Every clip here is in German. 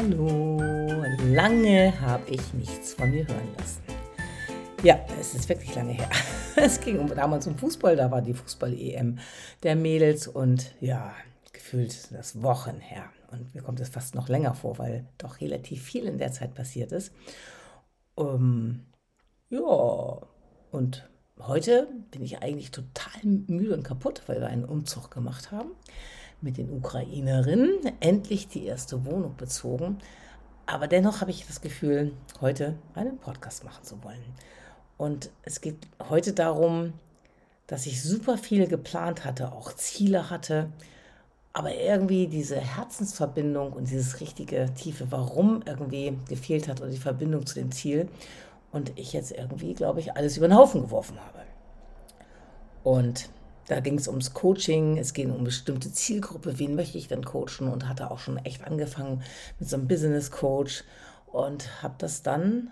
Hallo, lange habe ich nichts von mir hören lassen. Ja, es ist wirklich lange her. Es ging damals um Fußball, da war die Fußball-EM der Mädels und ja, gefühlt sind das Wochen her. Und mir kommt es fast noch länger vor, weil doch relativ viel in der Zeit passiert ist. Ähm, ja, und heute bin ich eigentlich total müde und kaputt, weil wir einen Umzug gemacht haben mit den Ukrainerinnen, endlich die erste Wohnung bezogen. Aber dennoch habe ich das Gefühl, heute einen Podcast machen zu wollen. Und es geht heute darum, dass ich super viel geplant hatte, auch Ziele hatte, aber irgendwie diese Herzensverbindung und dieses richtige tiefe Warum irgendwie gefehlt hat oder die Verbindung zu dem Ziel. Und ich jetzt irgendwie, glaube ich, alles über den Haufen geworfen habe. Und da ging es ums Coaching, es ging um eine bestimmte Zielgruppe, wen möchte ich denn coachen und hatte auch schon echt angefangen mit so einem Business Coach und habe das dann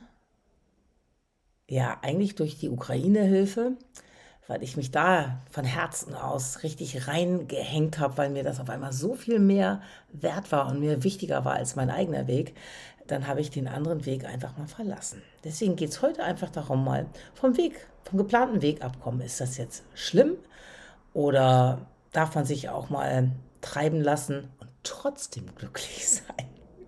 ja eigentlich durch die Ukraine-Hilfe, weil ich mich da von Herzen aus richtig reingehängt habe, weil mir das auf einmal so viel mehr wert war und mir wichtiger war als mein eigener Weg, dann habe ich den anderen Weg einfach mal verlassen. Deswegen geht es heute einfach darum, mal vom geplanten Weg abkommen. Ist das jetzt schlimm? Oder darf man sich auch mal treiben lassen und trotzdem glücklich sein?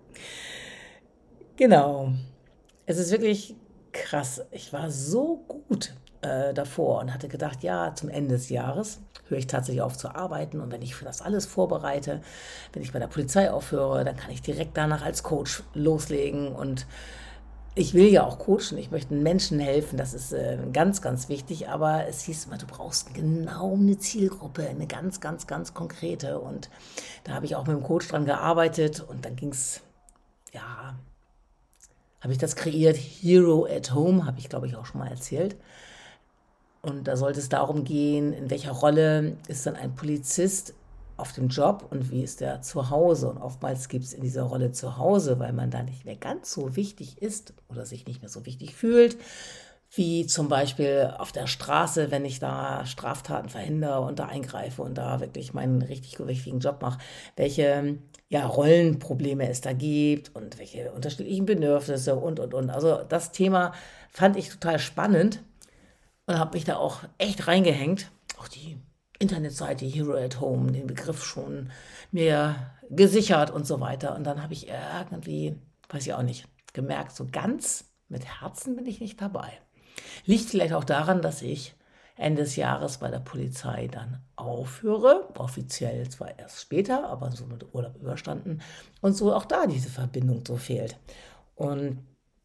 Genau. Es ist wirklich krass. Ich war so gut davor und hatte gedacht, ja, zum Ende des Jahres höre ich tatsächlich auf zu arbeiten. Und wenn ich für das alles vorbereite, wenn ich bei der Polizei aufhöre, dann kann ich direkt danach als Coach loslegen. Und ich will ja auch coachen, ich möchte Menschen helfen, das ist ganz, ganz wichtig, aber es hieß immer, du brauchst genau eine Zielgruppe, eine ganz, ganz, ganz konkrete. Und da habe ich auch mit dem Coach dran gearbeitet und dann ging es, ja, habe ich das kreiert, Hero at Home, habe ich glaube ich auch schon mal erzählt. Und da sollte es darum gehen, in welcher Rolle ist dann ein Polizist auf dem Job und wie ist der zu Hause. Und oftmals gibt es in dieser Rolle zu Hause, weil man da nicht mehr ganz so wichtig ist oder sich nicht mehr so wichtig fühlt, wie zum Beispiel auf der Straße, wenn ich da Straftaten verhindere und da eingreife und da wirklich meinen richtig wichtigen Job mache, welche ja, Rollenprobleme es da gibt und welche unterschiedlichen Bedürfnisse und. Also das Thema fand ich total spannend und habe mich da auch echt reingehängt. Auch die Internetseite Hero at Home, den Begriff schon mir gesichert und so weiter. Und dann habe ich irgendwie, weiß ich auch nicht, gemerkt, so ganz mit Herzen bin ich nicht dabei. Liegt vielleicht auch daran, dass ich Ende des Jahres bei der Polizei dann aufhöre. Offiziell zwar erst später, aber so mit Urlaub überstanden. Und so auch da diese Verbindung so fehlt. Und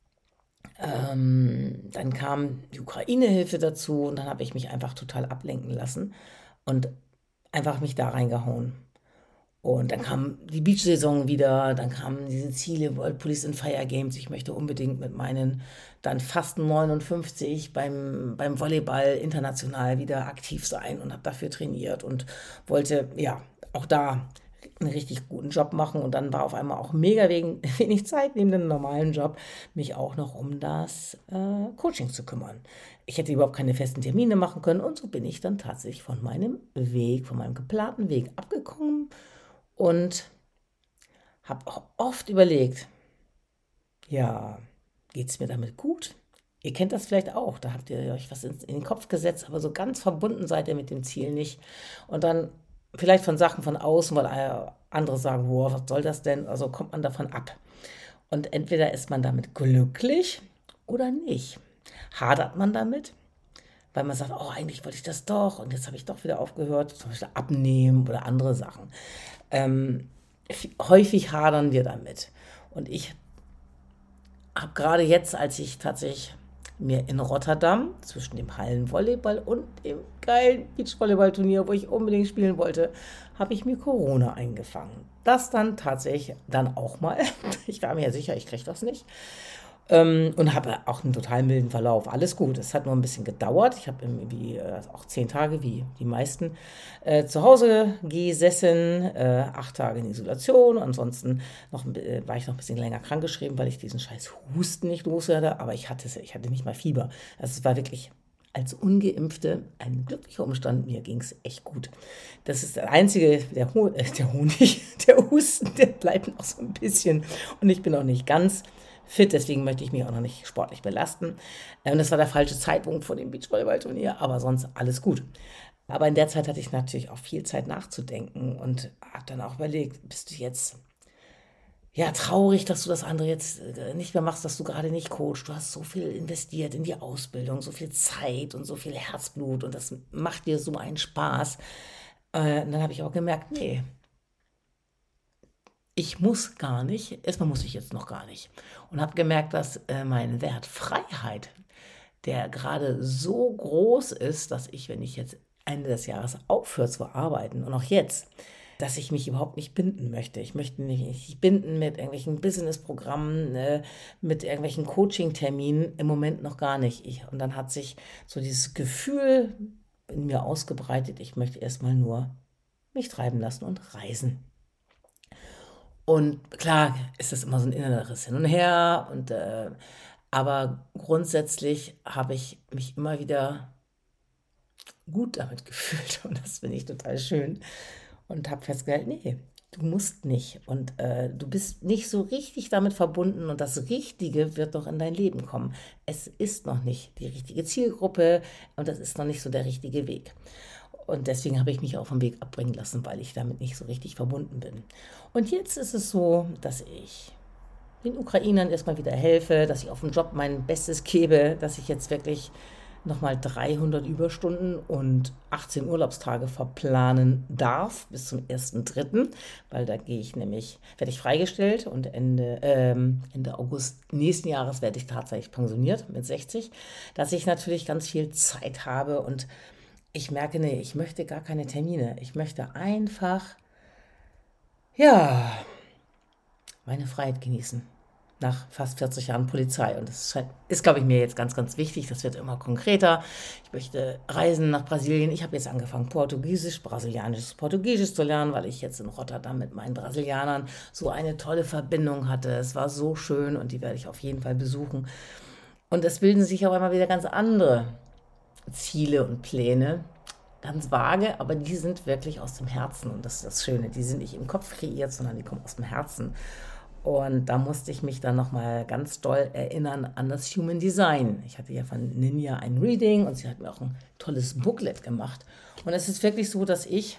dann kam die Ukraine-Hilfe dazu und dann habe ich mich einfach total ablenken lassen und einfach mich da reingehauen. Und dann kam die Beach-Saison wieder, dann kamen diese Ziele, World Police in Fire Games. Ich möchte unbedingt mit meinen dann fast 59 beim Volleyball international wieder aktiv sein und habe dafür trainiert und wollte ja auch da einen richtig guten Job machen. Und dann war auf einmal auch mega wenig Zeit neben dem normalen Job, mich auch noch um das Coaching zu kümmern. Ich hätte überhaupt keine festen Termine machen können und so bin ich dann tatsächlich von meinem Weg, von meinem geplanten Weg abgekommen und habe auch oft überlegt, ja, geht es mir damit gut? Ihr kennt das vielleicht auch, da habt ihr euch was in den Kopf gesetzt, aber so ganz verbunden seid ihr mit dem Ziel nicht. Und dann vielleicht von Sachen von außen, weil andere sagen, wow, was soll das denn? Also kommt man davon ab. Und entweder ist man damit glücklich oder nicht. Hadert man damit, weil man sagt, oh, eigentlich wollte ich das doch und jetzt habe ich doch wieder aufgehört, zum Beispiel abnehmen oder andere Sachen. Ähm, Häufig hadern wir damit. Und ich habe gerade jetzt, als ich tatsächlich mir in Rotterdam zwischen dem Hallenvolleyball und dem geilen Beachvolleyballturnier, wo ich unbedingt spielen wollte, habe ich mir Corona eingefangen. Das dann tatsächlich dann auch mal. Ich war mir ja sicher, ich kriege das nicht. Und habe auch einen total milden Verlauf. Alles gut. Es hat nur ein bisschen gedauert. Ich habe irgendwie auch 10 Tage, wie die meisten, zu Hause gesessen, 8 Tage in Isolation. Ansonsten war ich noch ein bisschen länger krankgeschrieben, weil ich diesen scheiß Husten nicht loswerde. Aber ich hatte nicht mal Fieber. Also es war wirklich als Ungeimpfte ein glücklicher Umstand. Mir ging es echt gut. Das ist der einzige, der Honig, der Husten, der bleibt noch so ein bisschen. Und ich bin auch nicht ganz fit, deswegen möchte ich mich auch noch nicht sportlich belasten. Und das war der falsche Zeitpunkt vor dem Beachvolleyballturnier, aber sonst alles gut. Aber in der Zeit hatte ich natürlich auch viel Zeit nachzudenken und habe dann auch überlegt, bist du jetzt ja traurig, dass du das andere jetzt nicht mehr machst, dass du gerade nicht coachst. Du hast so viel investiert in die Ausbildung, so viel Zeit und so viel Herzblut und das macht dir so einen Spaß. Und dann habe ich auch gemerkt, nee, ich muss gar nicht, erstmal muss ich jetzt noch gar nicht. Und habe gemerkt, dass mein Wert Freiheit, der gerade so groß ist, dass ich, wenn ich jetzt Ende des Jahres aufhöre zu arbeiten und auch jetzt, dass ich mich überhaupt nicht binden möchte. Ich möchte mich nicht binden mit irgendwelchen Businessprogrammen, mit irgendwelchen Coaching-Terminen, im Moment noch gar nicht. Und dann hat sich so dieses Gefühl in mir ausgebreitet, ich möchte erstmal nur mich treiben lassen und reisen. Und klar ist das immer so ein inneres Hin und Her, aber grundsätzlich habe ich mich immer wieder gut damit gefühlt und das finde ich total schön und habe festgestellt, nee, du musst nicht und du bist nicht so richtig damit verbunden und das Richtige wird doch in dein Leben kommen. Es ist noch nicht die richtige Zielgruppe und das ist noch nicht so der richtige Weg. Und deswegen habe ich mich auch vom Weg abbringen lassen, weil ich damit nicht so richtig verbunden bin. Und jetzt ist es so, dass ich den Ukrainern erstmal wieder helfe, dass ich auf dem Job mein Bestes gebe, dass ich jetzt wirklich nochmal 300 Überstunden und 18 Urlaubstage verplanen darf bis zum 1.3., weil da werde ich freigestellt und Ende August nächsten Jahres werde ich tatsächlich pensioniert mit 60, dass ich natürlich ganz viel Zeit habe und ich merke, nee, ich möchte gar keine Termine. Ich möchte einfach, ja, meine Freiheit genießen. Nach fast 40 Jahren Polizei. Und das ist, glaube ich, mir jetzt ganz, ganz wichtig. Das wird immer konkreter. Ich möchte reisen nach Brasilien. Ich habe jetzt angefangen, Portugiesisch zu lernen, weil ich jetzt in Rotterdam mit meinen Brasilianern so eine tolle Verbindung hatte. Es war so schön und die werde ich auf jeden Fall besuchen. Und es bilden sich auch immer wieder ganz andere Ziele und Pläne. Ganz vage, aber die sind wirklich aus dem Herzen. Und das ist das Schöne. Die sind nicht im Kopf kreiert, sondern die kommen aus dem Herzen. Und da musste ich mich dann nochmal ganz doll erinnern an das Human Design. Ich hatte ja von Ninja ein Reading und sie hat mir auch ein tolles Booklet gemacht. Und es ist wirklich so, dass ich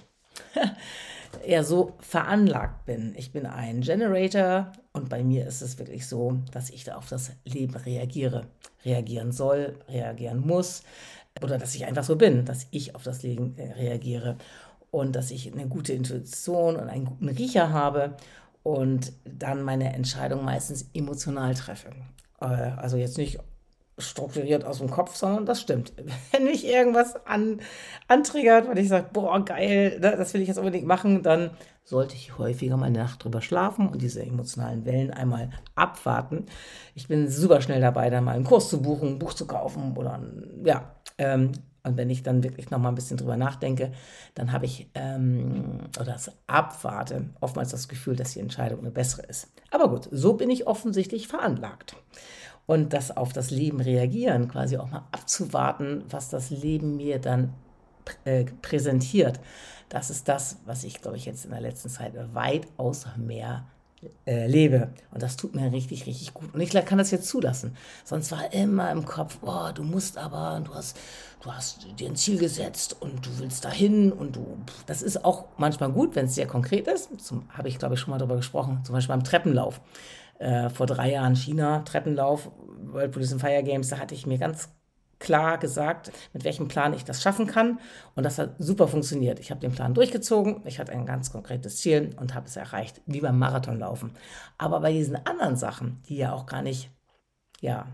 eher so veranlagt bin. Ich bin ein Generator und bei mir ist es wirklich so, dass ich da auf das Leben reagieren soll, reagieren muss oder dass ich einfach so bin, dass ich auf das Leben reagiere und dass ich eine gute Intuition und einen guten Riecher habe und dann meine Entscheidung meistens emotional treffe. Also jetzt nicht strukturiert aus dem Kopf, sondern das stimmt. Wenn mich irgendwas antriggert, weil ich sage, boah, geil, das will ich jetzt unbedingt machen, dann sollte ich häufiger mal eine Nacht drüber schlafen und diese emotionalen Wellen einmal abwarten. Ich bin super schnell dabei, dann mal einen Kurs zu buchen, ein Buch zu kaufen oder ja. Und wenn ich dann wirklich noch mal ein bisschen drüber nachdenke, dann habe ich oder das abwarte, oftmals das Gefühl, dass die Entscheidung eine bessere ist. Aber gut, so bin ich offensichtlich veranlagt. Und das auf das Leben reagieren, quasi auch mal abzuwarten, was das Leben mir dann präsentiert, das ist das, was ich, glaube ich, jetzt in der letzten Zeit weitaus mehr lebe. Und das tut mir richtig, richtig gut. Und ich kann das jetzt zulassen. Sonst war immer im Kopf, oh, du musst aber, du hast dir ein Ziel gesetzt und du willst dahin und das ist auch manchmal gut, wenn es sehr konkret ist. Habe ich, glaube ich, schon mal darüber gesprochen, zum Beispiel beim Treppenlauf. Vor 3 Jahren China, Treppenlauf, World Police and Fire Games, da hatte ich mir ganz klar gesagt, mit welchem Plan ich das schaffen kann. Und das hat super funktioniert. Ich habe den Plan durchgezogen, ich hatte ein ganz konkretes Ziel und habe es erreicht, wie beim Marathonlaufen. Aber bei diesen anderen Sachen, die ja auch gar nicht, ja,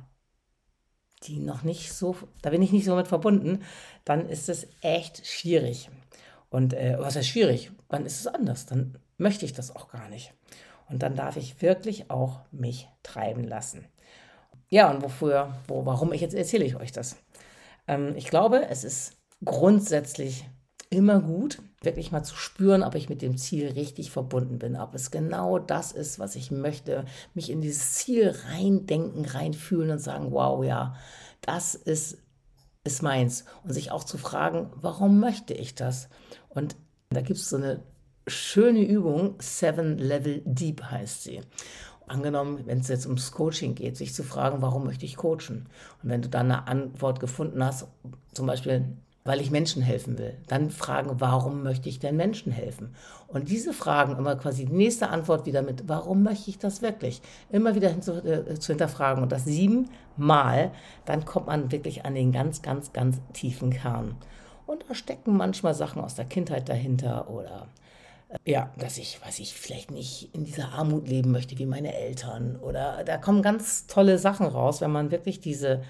die noch nicht so, da bin ich nicht so mit verbunden, dann ist es echt schwierig. Und was heißt schwierig? Dann ist es anders. Dann möchte ich das auch gar nicht. Und dann darf ich wirklich auch mich treiben lassen. Ja, und warum erzähle ich euch das? Ich glaube, es ist grundsätzlich immer gut, wirklich mal zu spüren, ob ich mit dem Ziel richtig verbunden bin, ob es genau das ist, was ich möchte, mich in dieses Ziel reindenken, reinfühlen und sagen, wow, ja, das ist ist meins? Und sich auch zu fragen, warum möchte ich das? Und da gibt es so eine schöne Übung, 7 Level Deep heißt sie. Angenommen, wenn es jetzt ums Coaching geht, sich zu fragen, warum möchte ich coachen? Und wenn du dann eine Antwort gefunden hast, zum Beispiel, weil ich Menschen helfen will, dann fragen, warum möchte ich denn Menschen helfen? Und diese Fragen immer quasi die nächste Antwort wieder mit, warum möchte ich das wirklich? Immer wieder zu hinterfragen und das 7-mal, dann kommt man wirklich an den ganz, ganz, ganz tiefen Kern. Und da stecken manchmal Sachen aus der Kindheit dahinter oder ja, dass ich, weiß ich, vielleicht nicht in dieser Armut leben möchte wie meine Eltern. Oder da kommen ganz tolle Sachen raus, wenn man wirklich diese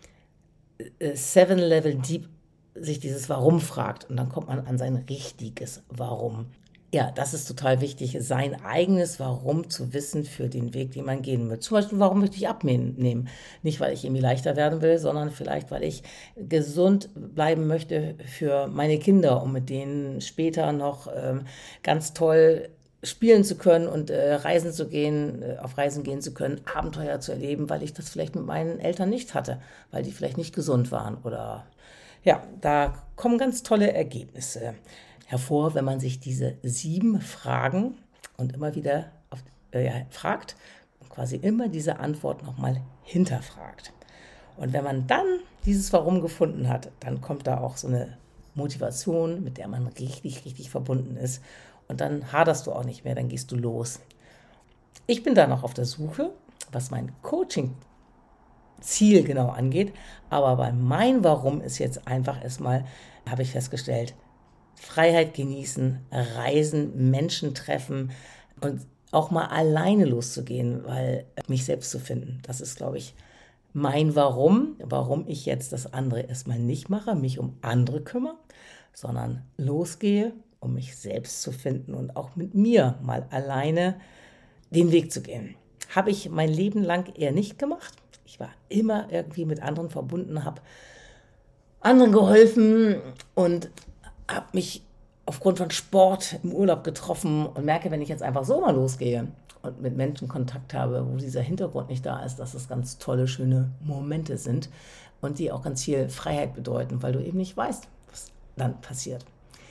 7 Level Deep sich dieses Warum fragt. Und dann kommt man an sein richtiges Warum. Ja, das ist total wichtig, sein eigenes Warum zu wissen für den Weg, den man gehen will. Zum Beispiel, warum möchte ich abnehmen? Nicht, weil ich irgendwie leichter werden will, sondern vielleicht, weil ich gesund bleiben möchte für meine Kinder, um mit denen später noch ganz toll spielen zu können und reisen zu gehen, auf Reisen gehen zu können, Abenteuer zu erleben, weil ich das vielleicht mit meinen Eltern nicht hatte, weil die vielleicht nicht gesund waren oder ja, da kommen ganz tolle Ergebnisse hervor, wenn man sich diese 7 Fragen und immer wieder fragt und quasi immer diese Antwort nochmal hinterfragt. Und wenn man dann dieses Warum gefunden hat, dann kommt da auch so eine Motivation, mit der man richtig, richtig verbunden ist. Und dann haderst du auch nicht mehr, dann gehst du los. Ich bin da noch auf der Suche, was mein Coaching-Ziel genau angeht. Aber bei mein Warum ist jetzt einfach erstmal, habe ich festgestellt, Freiheit genießen, reisen, Menschen treffen und auch mal alleine loszugehen, weil mich selbst zu finden, das ist, glaube ich, mein warum ich jetzt das andere erstmal nicht mache, mich um andere kümmere, sondern losgehe, um mich selbst zu finden und auch mit mir mal alleine den Weg zu gehen. Habe ich mein Leben lang eher nicht gemacht. Ich war immer irgendwie mit anderen verbunden, habe anderen geholfen und habe mich aufgrund von Sport im Urlaub getroffen und merke, wenn ich jetzt einfach so mal losgehe und mit Menschen Kontakt habe, wo dieser Hintergrund nicht da ist, dass es ganz tolle, schöne Momente sind und die auch ganz viel Freiheit bedeuten, weil du eben nicht weißt, was dann passiert.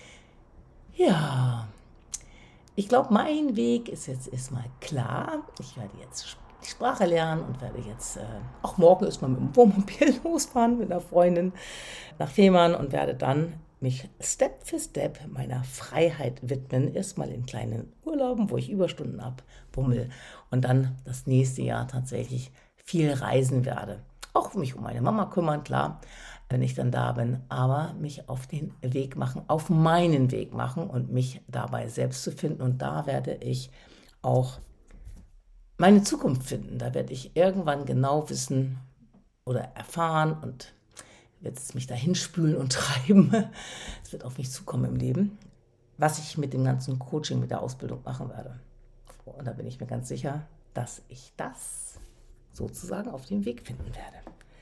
Ja, ich glaube, mein Weg ist jetzt erstmal klar. Ich werde jetzt die Sprache lernen und werde jetzt auch morgen erstmal mit dem Wohnmobil losfahren mit einer Freundin nach Fehmarn und werde dann mich Step für Step meiner Freiheit widmen. Erstmal in kleinen Urlauben, wo ich Überstunden abbummel und dann das nächste Jahr tatsächlich viel reisen werde. Auch mich um meine Mama kümmern, klar, wenn ich dann da bin, aber mich auf den Weg machen, auf meinen Weg machen und mich dabei selbst zu finden. Und da werde ich auch meine Zukunft finden. Da werde ich irgendwann genau wissen oder erfahren und wird es mich dahin spülen und treiben. Es wird auf mich zukommen im Leben, was ich mit dem ganzen Coaching, mit der Ausbildung machen werde. Und da bin ich mir ganz sicher, dass ich das sozusagen auf dem Weg finden werde.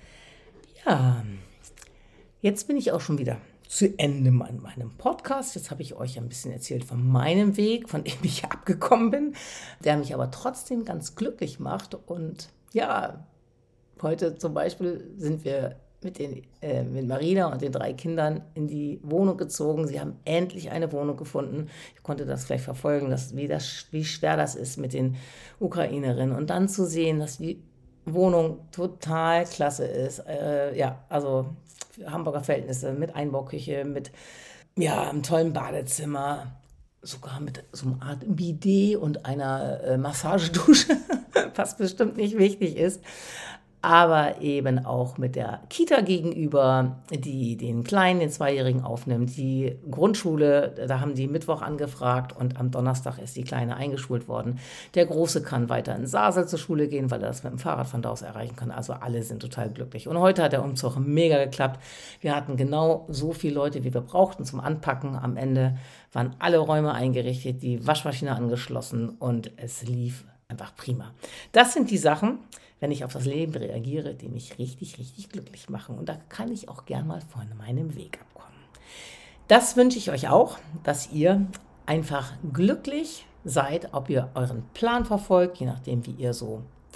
Ja, jetzt bin ich auch schon wieder zu Ende an meinem Podcast. Jetzt habe ich euch ein bisschen erzählt von meinem Weg, von dem ich abgekommen bin, der mich aber trotzdem ganz glücklich macht. Und ja, heute zum Beispiel sind wir mit Marina und den 3 Kindern in die Wohnung gezogen. Sie haben endlich eine Wohnung gefunden. Ich konnte das gleich verfolgen, wie schwer das ist mit den Ukrainerinnen. Und dann zu sehen, dass die Wohnung total klasse ist. Also Hamburger Verhältnisse mit Einbauküche, mit einem tollen Badezimmer, sogar mit so einer Art Bidet und einer Massagedusche, was bestimmt nicht wichtig ist. Aber eben auch mit der Kita gegenüber, die den Kleinen, den 2-Jährigen aufnimmt. Die Grundschule, da haben die Mittwoch angefragt und am Donnerstag ist die Kleine eingeschult worden. Der Große kann weiter in Sasel zur Schule gehen, weil er das mit dem Fahrrad von da aus erreichen kann. Also alle sind total glücklich. Und heute hat der Umzug mega geklappt. Wir hatten genau so viele Leute, wie wir brauchten zum Anpacken. Am Ende waren alle Räume eingerichtet, die Waschmaschine angeschlossen und es lief einfach prima. Das sind die Sachen, wenn ich auf das Leben reagiere, die mich richtig, richtig glücklich machen. Und da kann ich auch gern mal von meinem Weg abkommen. Das wünsche ich euch auch, dass ihr einfach glücklich seid, ob ihr euren Plan verfolgt, je nachdem, wie ihr so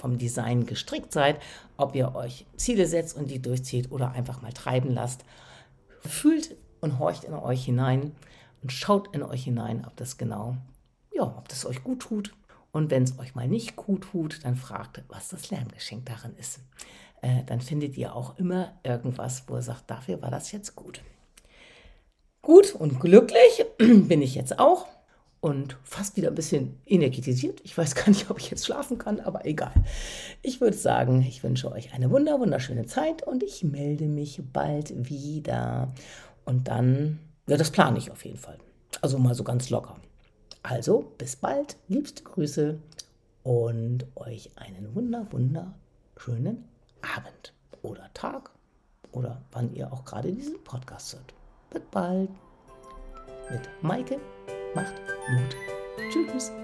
vom Design gestrickt seid, ob ihr euch Ziele setzt und die durchzieht oder einfach mal treiben lasst. Fühlt und horcht in euch hinein und schaut in euch hinein, ob das euch gut tut. Und wenn es euch mal nicht gut tut, dann fragt, was das Lerngeschenk darin ist. Dann findet ihr auch immer irgendwas, wo ihr sagt, dafür war das jetzt gut. Gut und glücklich bin ich jetzt auch und fast wieder ein bisschen energetisiert. Ich weiß gar nicht, ob ich jetzt schlafen kann, aber egal. Ich würde sagen, ich wünsche euch eine wunderschöne Zeit und ich melde mich bald wieder. Und dann, ja, das plane ich auf jeden Fall. Also mal so ganz locker. Also, bis bald, liebste Grüße und euch einen wunderschönen Abend oder Tag oder wann ihr auch gerade diesen Podcast hört. Bis bald mit Maike. Macht Mut. Tschüss.